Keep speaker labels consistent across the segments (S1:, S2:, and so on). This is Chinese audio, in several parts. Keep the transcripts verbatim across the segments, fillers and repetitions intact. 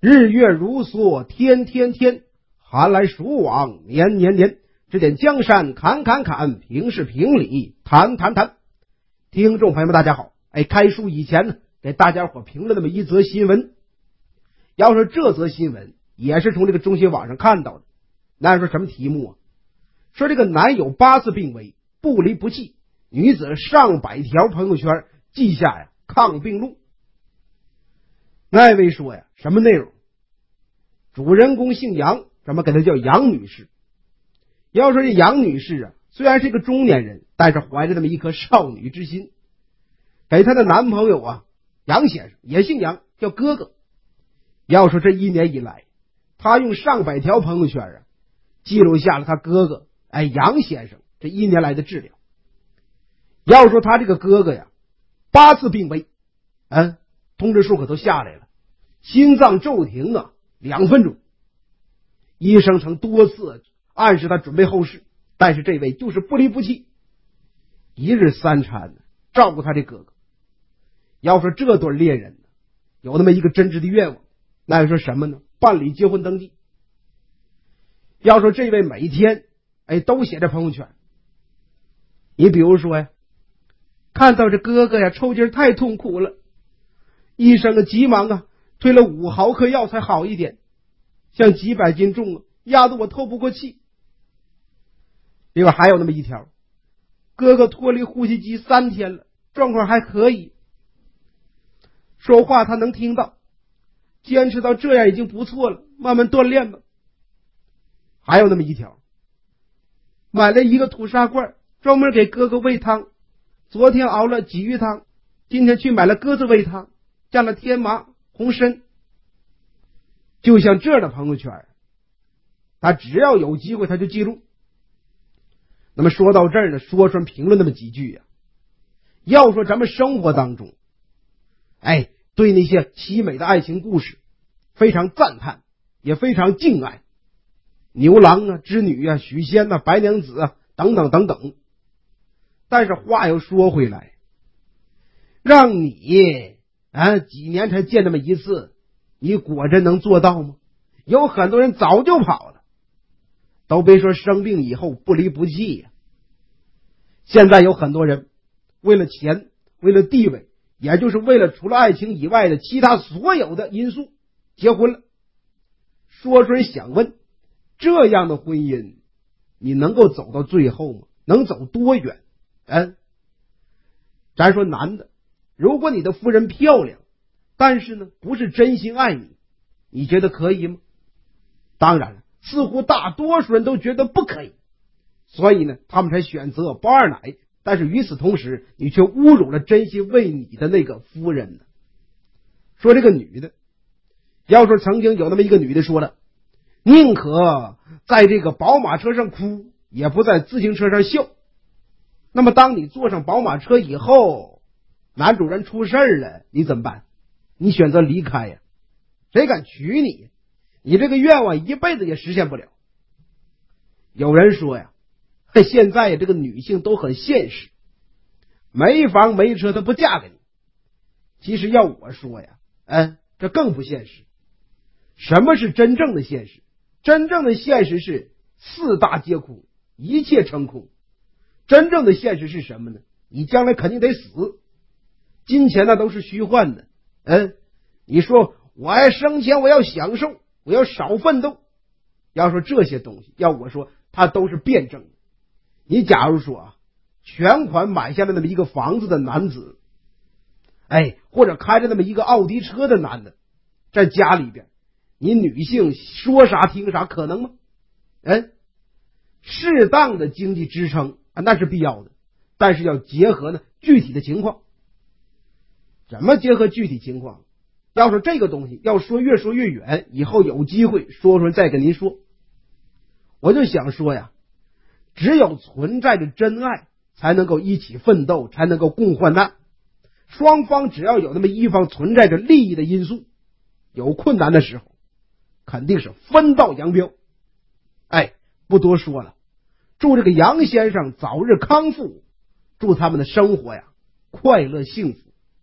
S1: 日月如梭，天天天，寒来暑往，年年年。指点江山，侃侃侃，平视平理，谈谈谈。听众朋友们，大家好。哎，开书以前呢，给大家伙评了那么一则新闻。要说这则新闻也是从这个中新网上看到的。那说什么题目啊？说这个男友八次病危，不离不弃，女子上百条朋友圈记下呀抗病录。那位说呀，什么内容？主人公姓杨，咱们给她叫杨女士。要说这杨女士啊，虽然是一个中年人，但是怀着那么一颗少女之心，给她的男朋友啊杨先生也姓杨，叫哥哥。要说这一年以来，她用上百条朋友圈啊记录下了她哥哥哎杨先生这一年来的治疗。要说他这个哥哥呀，八次病危，嗯，通知书可都下来了，心脏骤停啊两分钟，医生曾多次暗示他准备后事，但是这位就是不离不弃，一日三餐照顾他这哥哥。要说这对恋人有那么一个真挚的愿望，那又说什么呢？办理结婚登记。要说这位每天哎都写着朋友圈，你比如说呀，看到这哥哥呀抽筋太痛苦了，医生啊急忙啊推了五毫克药才好一点，像几百斤重啊，压得我透不过气。另外还有那么一条，哥哥脱离呼吸机三天了，状况还可以，说话他能听到，坚持到这样已经不错了，慢慢锻炼吧。还有那么一条，买了一个土砂罐，专门给哥哥喂汤，昨天熬了鲫鱼汤，今天去买了鸽子胃汤，加了天麻红参。就像这样的朋友圈，他只要有机会他就记录。那么说到这儿呢，说说评论那么几句呀、啊。要说咱们生活当中，哎，对那些凄美的爱情故事非常赞叹，也非常敬爱，牛郎啊、织女啊、许仙啊、白娘子啊等等等等。但是话又说回来，让你啊几年才见那么一次，你果真能做到吗？有很多人早就跑了，都别说生病以后不离不弃呀、啊。现在有很多人为了钱，为了地位，也就是为了除了爱情以外的其他所有的因素结婚了。说说想问，这样的婚姻你能够走到最后吗？能走多远？嗯，咱说男的，如果你的夫人漂亮，但是呢不是真心爱你，你觉得可以吗？当然了，似乎大多数人都觉得不可以，所以呢他们才选择包二奶。但是与此同时，你却侮辱了真心为你的那个夫人呢。说这个女的，要说曾经有那么一个女的说了，宁可在这个宝马车上哭，也不在自行车上笑。那么当你坐上宝马车以后，男主人出事了，你怎么办？你选择离开呀，谁敢娶你？你这个愿望一辈子也实现不了。有人说呀，现在这个女性都很现实，没房没车她不嫁给你。其实要我说呀，嗯，这更不现实。什么是真正的现实？真正的现实是四大皆空，一切成空。真正的现实是什么呢？你将来肯定得死，金钱那都是虚幻的。嗯，你说我爱生前我要享受，我要少奋斗，要说这些东西，要我说它都是辩证的。你假如说啊，全款买下了那么一个房子的男子，哎，或者开着那么一个奥迪车的男的，在家里边，你女性说啥听啥，可能吗？嗯，适当的经济支撑啊，那是必要的，但是要结合呢具体的情况。怎么结合具体情况？要说这个东西，要说越说越远，以后有机会说说再跟您说。我就想说呀，只有存在着真爱，才能够一起奋斗，才能够共患难。双方只要有那么一方存在着利益的因素，有困难的时候肯定是分道扬镳。哎，不多说了，祝这个杨先生早日康复，祝他们的生活呀快乐幸福。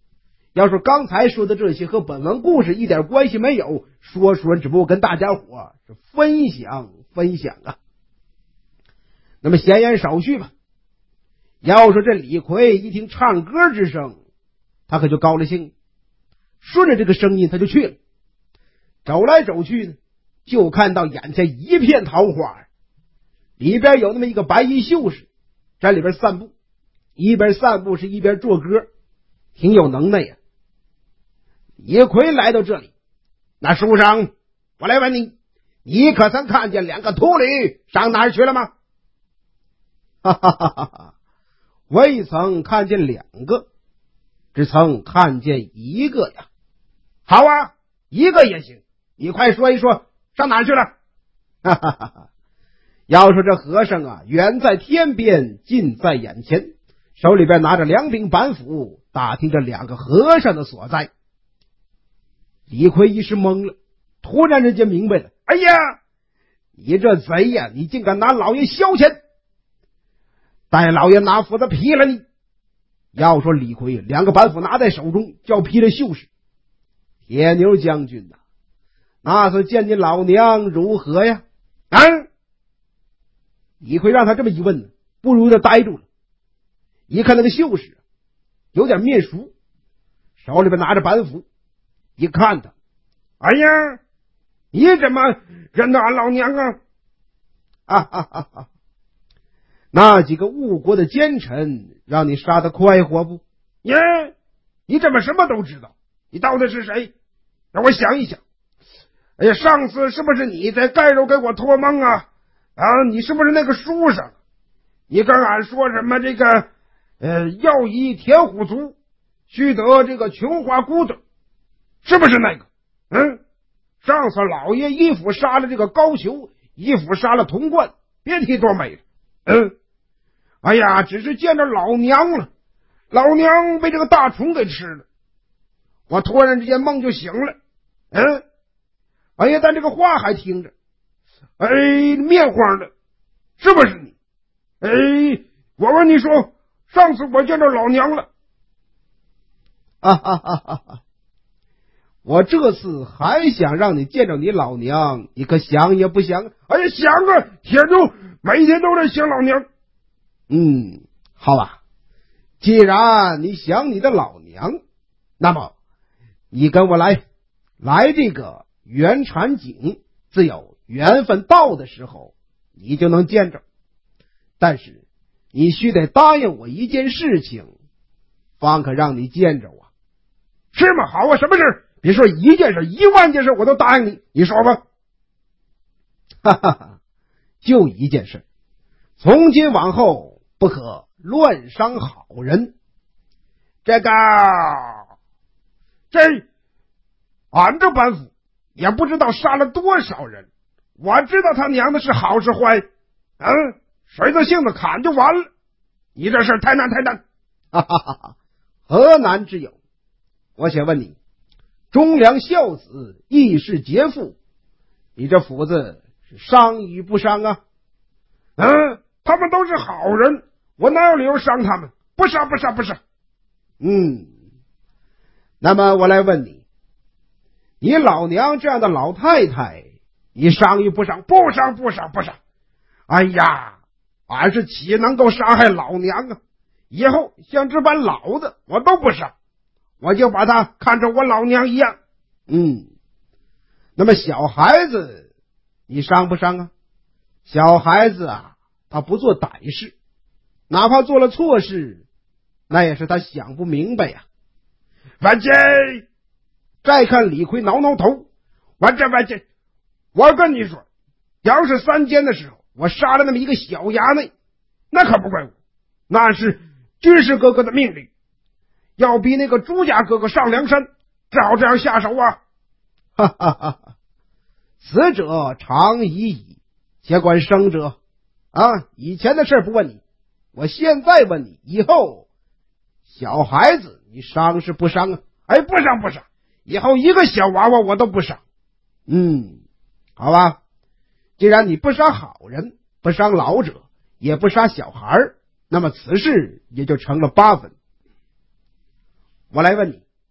S1: 要说刚才说的这些和本文故事一点关系没有，说书人只不过跟大家伙是分享分享啊。那么闲言少叙吧。要说这李逵一听唱歌之声，他可就高了兴，顺着这个声音他就去了。走来走去呢，就看到眼前一片桃花，里边有那么一个白衣秀士在里边散步，一边散步是一边做歌，挺有能耐呀。李逵来到这里，那书生，我来问你，你可曾看见两个秃驴上哪儿去了吗？哈哈哈哈哈，未曾看见两个，只曾看见一个呀。好啊，一个也行，你快说一说上哪儿去了？哈哈哈哈，要说这和尚啊，远在天边，近在眼前，手里边拿着两柄板斧，打听着两个和尚的所在。李逵一时懵了，突然之间明白了，哎呀，你这贼呀，你竟敢拿老爷消遣，待老爷拿斧子劈了你！要说李逵两个板斧拿在手中，叫劈了秀士。铁牛将军呐、啊，那是见你老娘如何呀？啊！李逵让他这么一问，不如就呆住了。一看那个秀士有点面熟，手里边拿着板斧，一看他，哎呀，你怎么认得俺老娘啊？啊哈哈哈！那几个误国的奸臣让你杀得快活不？耶，你怎么什么都知道？你到底是谁？让我想一想。哎呀，上次是不是你在盖州给我托梦啊？啊，你是不是那个书生？你跟俺说什么这个呃，要以田虎族，须得这个琼花骨朵，是不是那个？嗯，上次老爷一斧杀了这个高俅，一斧杀了童贯，别提多美了。嗯，哎呀，只是见着老娘了，老娘被这个大虫给吃了，我突然之间梦就醒了。嗯，哎呀，但这个话还听着，哎，面黄的，是不是你？哎，我问你说，上次我见着老娘了。啊哈哈哈哈！我这次还想让你见着你老娘，你可想也不想？哎呀，想啊！铁牛每天都在想老娘。嗯，好吧，既然你想你的老娘，那么你跟我来，来这个袁禅井，自有缘分到的时候，你就能见着。但是你须得答应我一件事情，方可让你见着我。是吗？好啊，什么事？别说一件事，一万件事我都答应你，你说吧。哈哈哈，就一件事，从今往后不可乱伤好人。这个，这俺这板斧也不知道杀了多少人，我知道他娘的是好是坏，嗯，谁的性子砍就完了。你这事太难太难。哈哈哈哈，何难之有？我想问你，忠良孝子，义士杰父，你这斧子是伤与不伤啊？嗯，他们都是好人，我哪有理由伤他们？不杀不杀不杀。嗯，那么我来问你，你老娘这样的老太太，你伤与不伤？不伤不伤不伤。哎呀，俺是岂能够伤害老娘啊？以后像这般老的我都不伤，我就把他看成我老娘一样。嗯，那么小孩子你伤不伤啊？小孩子啊，他不做歹事，哪怕做了错事，那也是他想不明白呀。万姐，再看李逵挠挠头，完这万姐，我跟你说，要是三监的时候我杀了那么一个小衙内，那可不怪我，那是军师哥哥的命令，要逼那个朱家哥哥上梁山，只好这样下手啊！哈哈哈哈！死者常已矣，且管生者啊！以前的事不问你，我现在问你，以后小孩子你伤是不伤啊？哎，不伤不伤，以后一个小娃娃我都不伤。嗯，好吧，既然你不杀好人，不伤老者，也不杀小孩，那么此事也就成了八分。我来问你，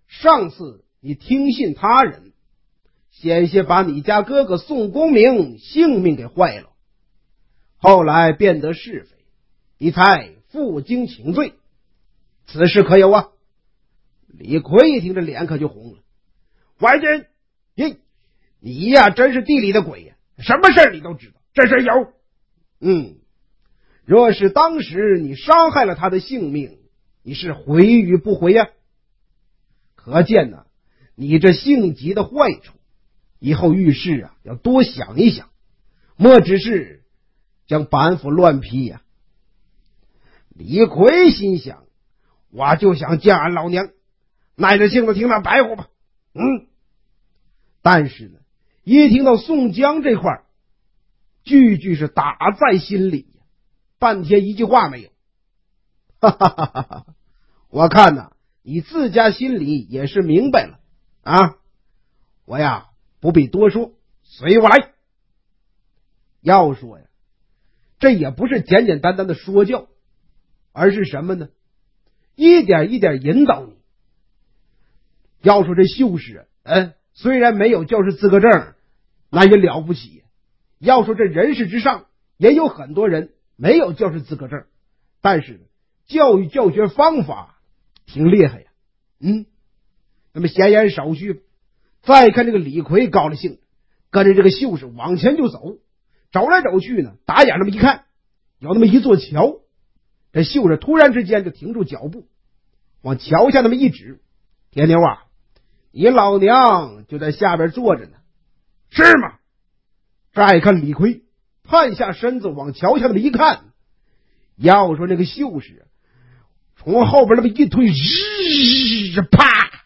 S1: 上次你听信他人，险些把你家哥哥宋公明性命给坏了，后来变得是非，你才负荆请罪，此事可有啊？李逵一听这脸可就红了。外人，你你呀真是地里的鬼呀，什么事你都知道，这事有。嗯，若是当时你伤害了他的性命，你是悔与不悔呀？可见呢，你这性急的坏处，以后遇事啊要多想一想，莫只是将板斧乱劈呀。李逵心想，我就想见俺老娘，耐着性子听他白活吧。嗯，但是呢，一听到宋江这块，句句是打在心里，半天一句话没有。哈哈哈哈哈！我看呐、啊，你自家心里也是明白了啊。我呀不必多说，随我来。要说呀，这也不是简简单单的说教，而是什么呢？一点一点引导你。要说这秀士，嗯，虽然没有教师资格证，那也了不起。要说这人世之上，也有很多人没有教师资格证，但是教育教学方法挺厉害呀。嗯，那么闲言少叙，再看这个李逵高了兴，跟着这个秀士往前就走，走来走去呢，打眼那么一看，有那么一座桥，这秀士突然之间就停住脚步，往桥下那么一指，铁牛啊，你老娘就在下边坐着呢，是吗？再看李逵探下身子往桥下那么一看，要说那个秀士从后边那么一推，日啪，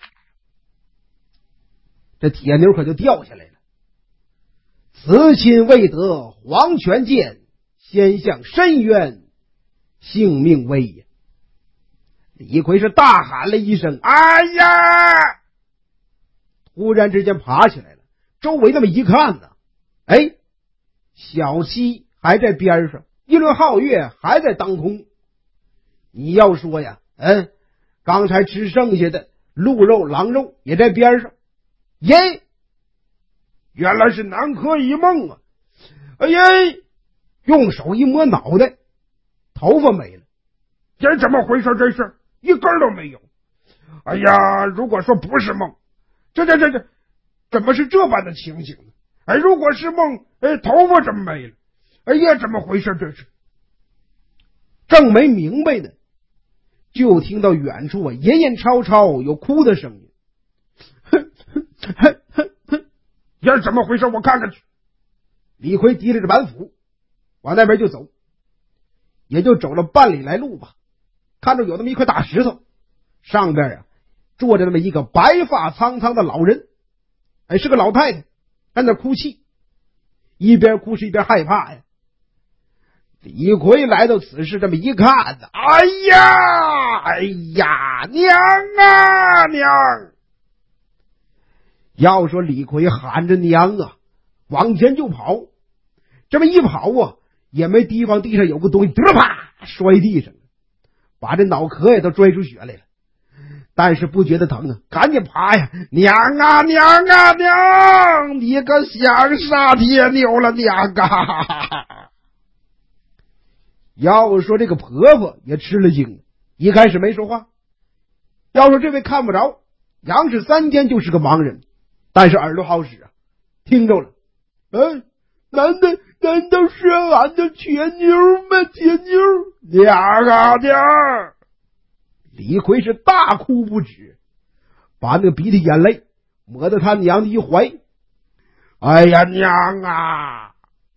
S1: 这铁牛可就掉下来了。此亲未得黄泉见，先向深渊性命危也。李逵是大喊了一声，哎呀！突然之间爬起来了，周围那么一看呢，哎，小溪还在边上，一轮皓月还在当空。你要说呀，嗯，刚才吃剩下的鹿肉狼肉也在边上。耶，原来是南柯一梦啊！哎呀，用手一摸脑袋，头发没了，这怎么回事？这事一根都没有。哎呀，如果说不是梦，这这这这怎么是这般的情形呢？哎，如果是梦，哎，头发怎么没了？哎呀，怎么回事？这是正没明白呢，就听到远处啊隐隐绰绰有哭的声音。呀，怎么回事？我看看去。李逵提着着板斧往那边就走，也就走了半里来路吧，看着有那么一块大石头，上边啊坐着那么一个白发苍苍的老人，哎，是个老太太，在那哭泣，一边哭是一边害怕呀。李逵来到此时这么一看，哎呀，哎呀，娘啊娘！要说李逵喊着娘啊，往前就跑，这么一跑啊，也没提防地上有个东西，得啪摔地上了，把这脑壳也都拽出血来了。但是不觉得疼啊，赶紧爬呀！娘啊娘啊娘！你个想杀铁牛了娘啊！要说这个婆婆也吃了惊，一开始没说话。要说这位看不着，杨氏三天就是个盲人，但是耳朵好使啊，听着了。哎，难道难道是俺的铁妞吗？铁妞，娘啊娘！李逵是大哭不止，把那个鼻涕眼泪抹到他娘的一怀。哎呀娘啊！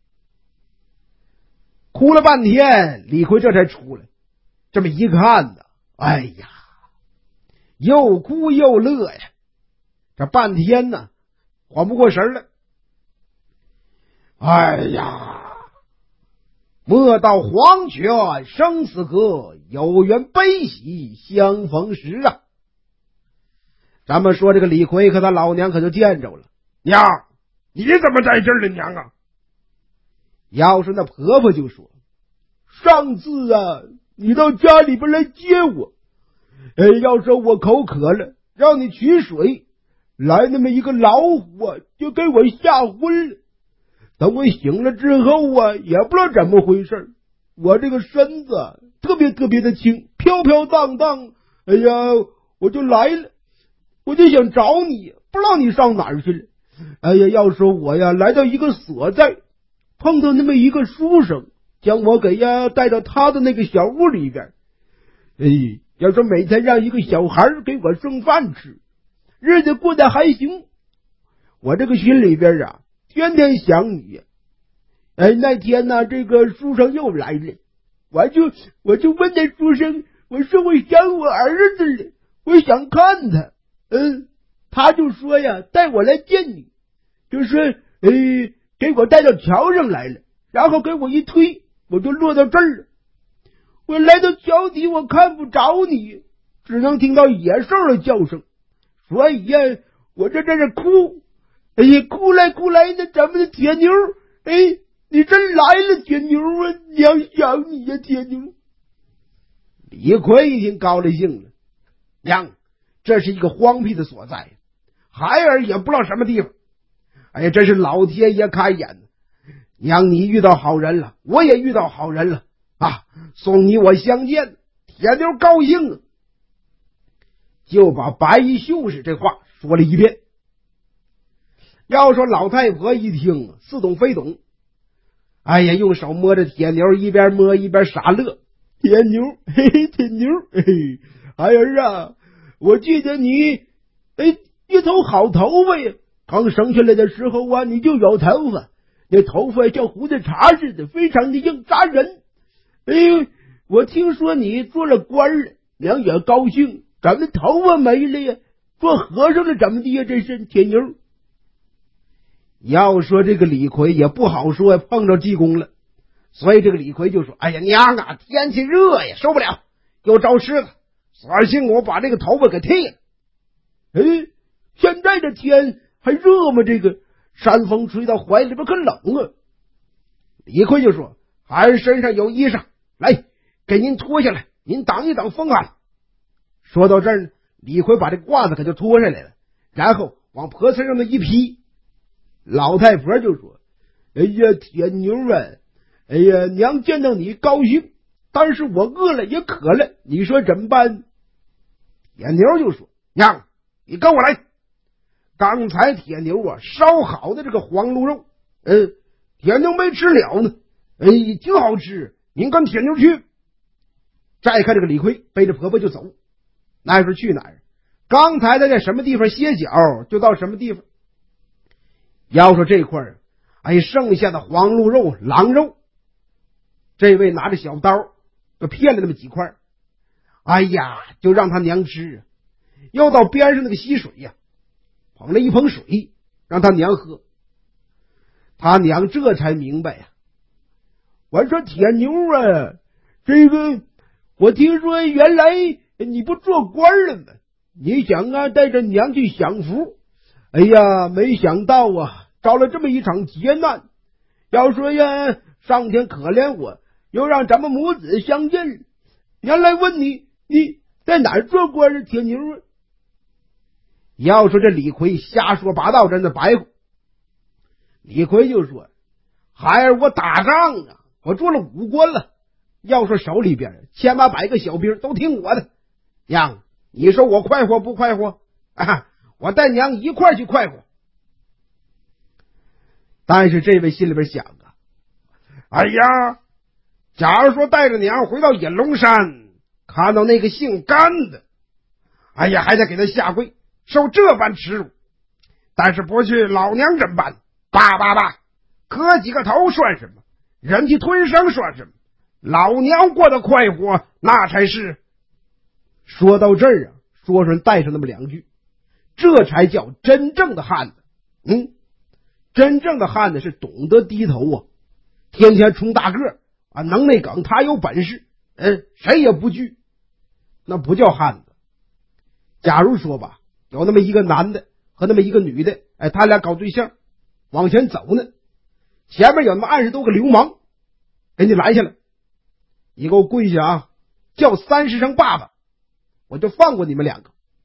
S1: 哭了半天，李逵这才出来，这么一看呢，哎呀，又哭又乐呀，这半天呢缓不过神来。哎呀，莫道黄泉生死隔，有缘悲喜相逢时啊！咱们说这个李逵和他老娘可就见着了。娘，你怎么在这儿了？娘啊！要是那婆婆就说，上次啊，你到家里边来接我，哎，要说我口渴了， 让你取水，来那么一个老虎啊，就给我吓昏了。等我醒了之后啊，也不知道怎么回事，我这个身子特别特别的轻，飘飘荡荡，哎呀，我就来了，我就想找你，不知道你上哪儿去了。哎呀，要说我呀，来到一个所在，碰到那么一个书生，将我给呀带到他的那个小屋里边。哎，要说每天让一个小孩给我送饭吃，日子过得还行。我这个心里边啊，天天想你。哎，那天呢，这个书生又来了，我就我就问那书生，我说我想我儿子了，我想看他。嗯，他就说呀，带我来见你，就说呃，给我带到桥上来了，然后给我一推，我就落到这儿了。我来到桥底，我看不着你，只能听到野兽的叫声，所以呀，我这在这哭。哎呀，哭来哭来的，咱们的铁牛，哎，你真来了，铁牛啊，娘想你呀，铁牛。李逵已经高了兴了，娘，这是一个荒僻的所在，孩儿也不知道什么地方。哎呀，真是老天爷开眼，娘你遇到好人了，我也遇到好人了啊！送你我相见，铁牛高兴了，就把白衣秀士这话说了一遍。要说老太婆一听似懂非懂，哎呀，用手摸着铁牛，一边摸一边傻乐。铁牛，嘿嘿，铁牛，嘿嘿，孩儿啊，我记得你，哎，一头好头发呀，刚生下来的时候啊，你就有头发，那头发像胡子茬似的，非常的硬扎人。哎，我听说你做了官了，娘也高兴，咱们头发没了呀，做和尚了怎么的呀？这是铁牛。要说这个李逵也不好说，碰着济公了，所以这个李逵就说：哎呀娘啊，天气热呀，受不了，又着湿了，索性我把这个头发给剃了。哎，现在这天还热吗？这个山风吹到怀里边可冷啊。李逵就说：孩儿身上有衣裳，来给您脱下来，您挡一挡风寒。说到这儿呢，李逵把这褂子可就脱下来了，然后往婆身上的一披。老太婆就说：哎呀，铁牛啊，哎呀，娘见到你高兴，但是我饿了也渴了，你说怎么办？铁牛就说：娘，你跟我来，刚才铁牛啊烧好的这个黄鹿肉，嗯，铁牛没吃了呢，哎，挺好吃，您跟铁牛去。再看这个李逵背着婆婆就走，那是去哪儿？刚才他在什么地方歇脚，就到什么地方。要说这块儿，哎，剩下的黄鹿肉、狼肉，这位拿着小刀就骗了那么几块，哎呀，就让他娘吃。又到边上那个溪水呀、啊，捧了一盆水让他娘喝。他娘这才明白呀、啊，我说铁牛啊，这个我听说原来你不做官了吗？你想啊带着娘去享福。哎呀，没想到啊，遭了这么一场劫难。要说呀，上天可怜我，又让咱们母子相见。原来问你，你在哪儿做官啊？铁牛啊！要说这李逵瞎说八道，真的白话。李逵就说：孩儿，我打仗啊，我做了武官了。要说手里边千八百个小兵都听我的，娘，你说我快活不快活啊？我带娘一块去快活。但是这位心里边想啊，哎呀，假如说带着娘回到隐龙山，看到那个姓甘的，哎呀，还得给他下跪，受这般耻辱。但是不去，老娘怎么办？叭叭叭，磕几个头算什么？忍气吞声算什么？老娘过得快活，那才是。说到这儿啊，说说带上那么两句，这才叫真正的汉子。嗯，真正的汉子是懂得低头啊，天天冲大个啊，能耐梗，他有本事，嗯，谁也不惧，那不叫汉子。假如说吧，有那么一个男的和那么一个女的，哎，他俩搞对象，往前走呢，前面有那么二十多个流氓给你拦下了，你给我跪下啊，叫三十声爸爸，我就放过你们两个。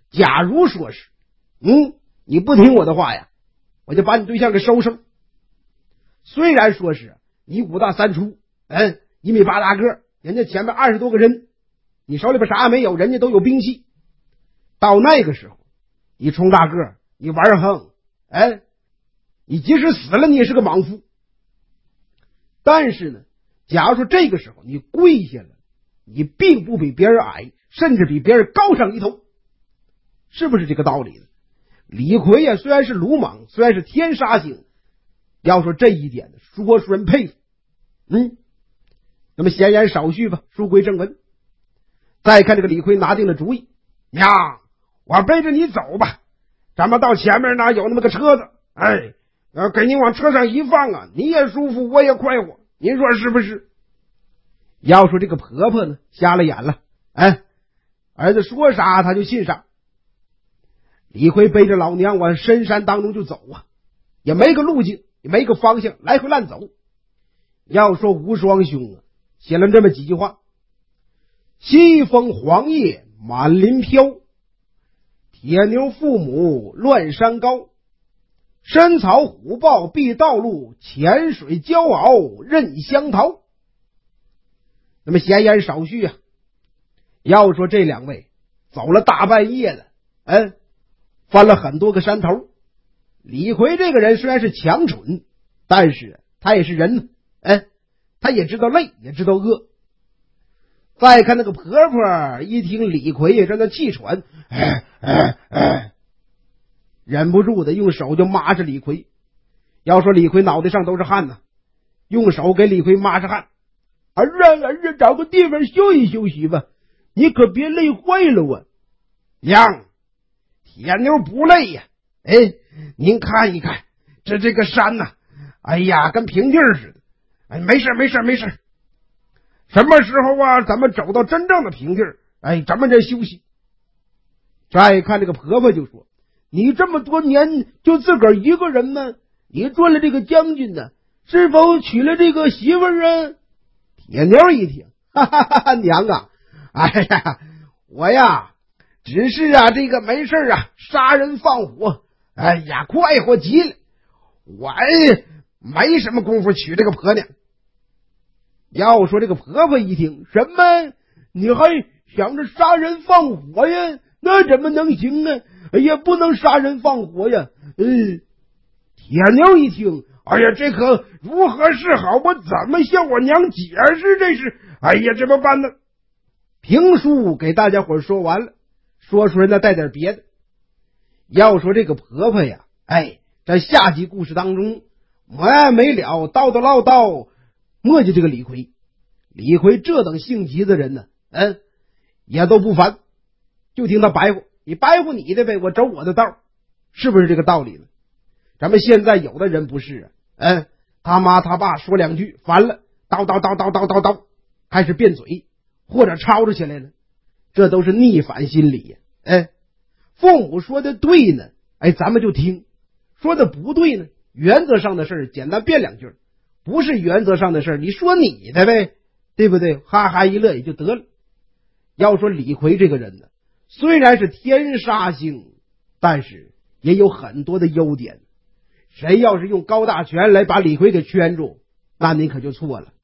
S1: 假如说是，嗯，你不听我的话呀，我就把你对象给收拾了。虽然说是你五大三粗，嗯，一米八大个，人家前面二十多个人，你手里边啥也没有，人家都有兵器。到那个时候，你冲大个，你玩横，哎，你即使死了，你也是个莽夫。但是呢，假如说这个时候你跪下了，你并不比别人矮，甚至比别人高上一头，是不是这个道理呢？李逵呀，虽然是鲁莽，虽然是天杀星，要说这一点呢，说出人佩服。嗯，那么闲言少叙吧，书归正文。再看这个李逵拿定了主意，娘，我背着你走吧，咱们到前面呢有那么个车子，哎，呃，给你往车上一放啊，你也舒服，我也快活，您说是不是？要说这个婆婆呢，瞎了眼了，哎，儿子说啥他就信啥。李逵背着老娘往深山当中就走啊，也没个路径，也没个方向，来回乱走。要说无双兄啊，写了这么几句话：西风黄叶满林飘，铁牛父母乱山高，深草虎豹避道路，浅水骄傲任香桃。那么闲言少叙啊，要说这两位走了大半夜了，嗯，翻了很多个山头。李逵这个人虽然是强蠢，但是他也是人，哎，他也知道累，也知道饿。再看那个婆婆，一听李逵也在那气喘，哎哎哎，忍不住的用手就抹着李逵。要说李逵脑袋上都是汗呢，用手给李逵抹着汗。儿子，儿子，找个地方休息休息吧，你可别累坏了我。娘，铁牛不累呀，哎，您看一看这这个山呐、啊，哎呀，跟平地似的。哎，没事没事没事，什么时候啊咱们走到真正的平地，哎，咱们再休息。再看这个婆婆就说，你这么多年就自个儿一个人吗？你做了这个将军呢，是否娶了这个媳妇儿啊？铁牛一听，哈哈哈哈，娘啊，哎呀，我呀只是啊这个没事啊杀人放火，哎呀快活极了，我哎没什么功夫娶这个婆娘。要说这个婆婆一听，什么你还想着杀人放火呀？那怎么能行呢？哎呀，不能杀人放火呀。嗯，铁牛一听，哎呀，这可如何是好？我怎么向我娘解释这事？哎呀，怎么办呢？评书给大家伙说完了，说出人再带点别的。要说这个婆婆呀，哎，在下集故事当中没完没了叨叨唠叨磨叽这个李逵。李逵这等性急的人呢，嗯，也都不烦，就听他白话，你白话你的呗，我走我的道，是不是这个道理呢？咱们现在有的人不是啊，嗯，他妈他爸说两句烦了，叨叨叨叨叨叨叨，开始变嘴或者吵吵起来了，这都是逆反心理呀。哎，父母说的对呢，哎，咱们就听；说的不对呢，原则上的事儿简单变两句，不是原则上的事儿，你说你的呗，对不对？哈哈一乐也就得了。要说李逵这个人呢，虽然是天杀星，但是也有很多的优点。谁要是用高大全来把李逵给圈住，那你可就错了。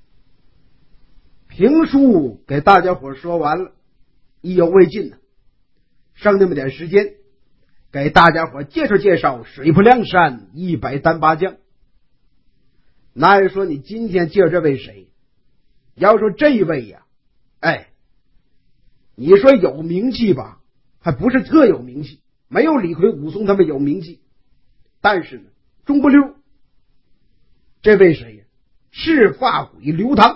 S1: 评书给大家伙说完了，意犹未尽呢，剩那么点时间，给大家伙介绍介绍水泊梁山一百单八将。那人说你今天介绍这位谁？要说这位呀，哎，你说有名气吧，还不是特有名气，没有李逵武松他们有名气，但是呢中不溜。这位谁呀？赤发鬼刘唐。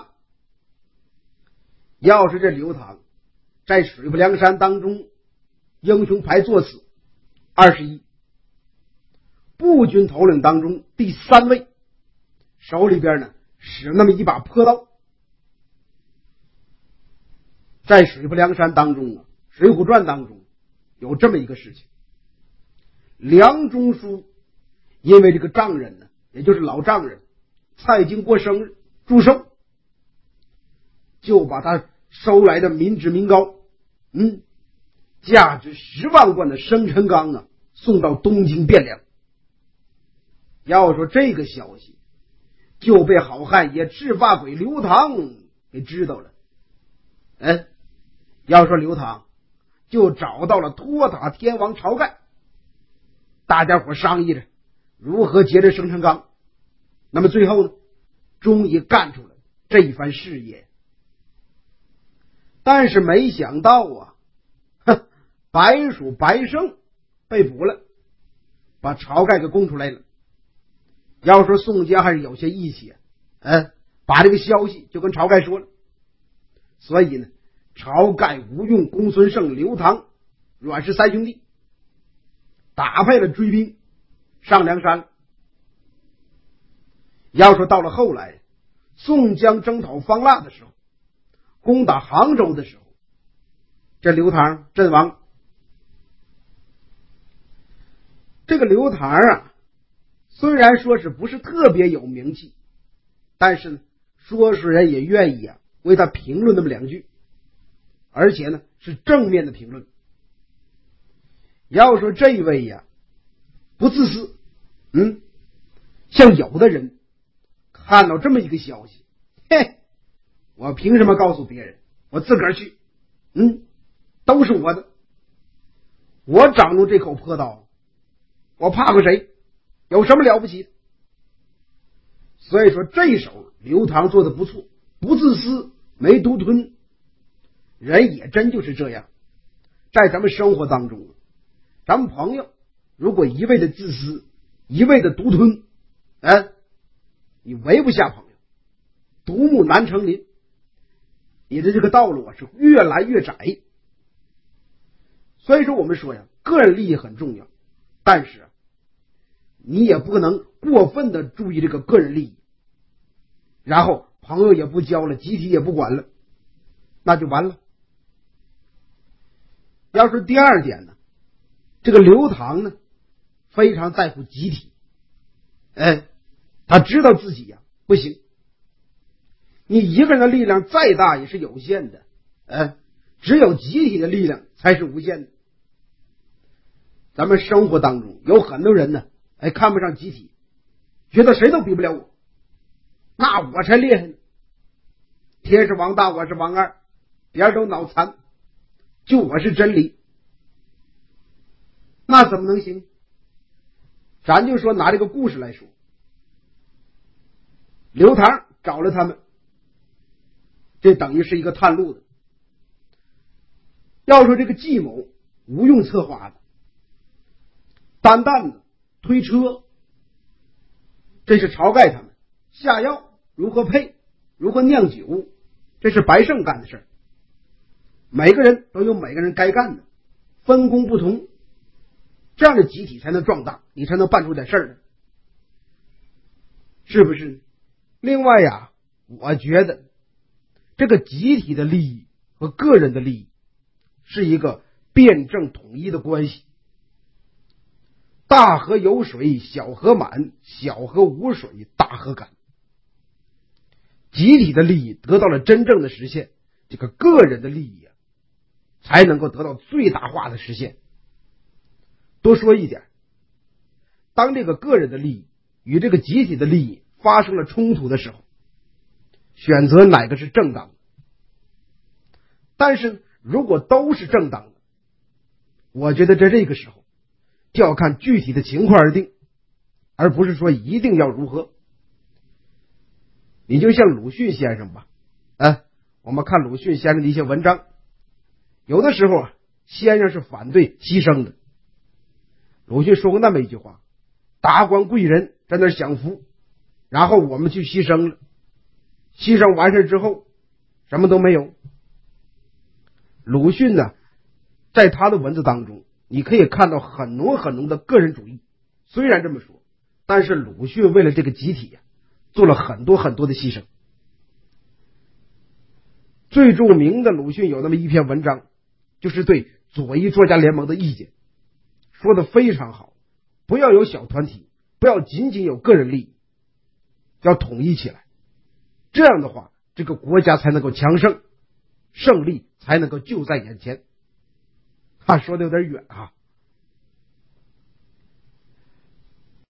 S1: 要是这刘唐在水泊梁山当中英雄排座次二十一，步军头领当中第三位，手里边呢使那么一把坡刀。在水泊梁山当中啊，水浒传当中有这么一个事情，梁中书因为这个丈人呢，也就是老丈人蔡京过生日祝寿，就把他收来的民脂民膏，嗯， 价值十万贯的生辰纲啊送到东京汴梁。要说这个消息就被好汉爷赤发鬼刘唐给知道了。嗯，要说刘唐就找到了托塔天王晁盖，大家伙商议着如何劫这生辰纲。那么最后呢，终于干出了这一番事业。但是没想到啊，哼，白鼠白胜被捕了，把晁盖给供出来了。要说宋江还是有些义气，嗯，把这个消息就跟晁盖说了。所以呢，晁盖、吴用、公孙胜、刘唐、阮氏三兄弟打败了追兵，上梁山了。要说到了后来，宋江征讨方腊的时候，攻打杭州的时候，这刘唐阵亡。这个刘唐啊，虽然说是不是特别有名气，但是呢，说书人也愿意啊为他评论那么两句，而且呢是正面的评论。要说这位呀、啊、不自私，嗯，像有的人看到这么一个消息，嘿，我凭什么告诉别人？我自个儿去，嗯，都是我的，我掌住这口破刀，我怕过谁？有什么了不起的？所以说这手刘唐做的不错，不自私，没独吞。人也真就是这样，在咱们生活当中，咱们朋友如果一味的自私，一味的独吞，哎，你围不下朋友，独木难成林，你的这个道路啊是越来越窄。所以说我们说呀，个人利益很重要，但是啊你也不可能过分的注意这个个人利益，然后朋友也不交了，集体也不管了，那就完了。要是第二点呢，这个刘唐呢非常在乎集体，哎，他知道自己呀、啊、不行，你一个人的力量再大也是有限的，哎，只有集体的力量才是无限的。咱们生活当中有很多人呢，哎，看不上集体，觉得谁都比不了我，那我才厉害呢。天是王大，我是王二，别人都脑残，就我是真理，那怎么能行？咱就说拿这个故事来说，刘唐找了他们，这等于是一个探路的。要说这个计谋吴用策划的，担担子推车，这是晁盖他们下药如何配，如何酿酒，这是白胜干的事儿。每个人都有每个人该干的，分工不同，这样的集体才能壮大，你才能办出点事儿来，是不是？另外呀，我觉得这个集体的利益和个人的利益是一个辩证统一的关系。大河有水小河满，小河无水大河干。集体的利益得到了真正的实现，这个个人的利益啊才能够得到最大化的实现。多说一点，当这个个人的利益与这个集体的利益发生了冲突的时候，选择哪个是正当的。但是如果都是正当的，我觉得在这个时候就要看具体的情况而定，而不是说一定要如何。你就像鲁迅先生吧，哎，我们看鲁迅先生的一些文章，有的时候啊，先生是反对牺牲的。鲁迅说过那么一句话，达官贵人在那儿享福，然后我们去牺牲了，牺牲完事之后什么都没有。鲁迅呢，在他的文字当中你可以看到很浓很浓的个人主义。虽然这么说，但是鲁迅为了这个集体呀、啊，做了很多很多的牺牲。最著名的鲁迅有那么一篇文章，就是对左翼作家联盟的意见，说的非常好，不要有小团体，不要仅仅有个人利益，要统一起来，这样的话这个国家才能够强盛，胜利才能够就在眼前。 哈，说的有点远啊。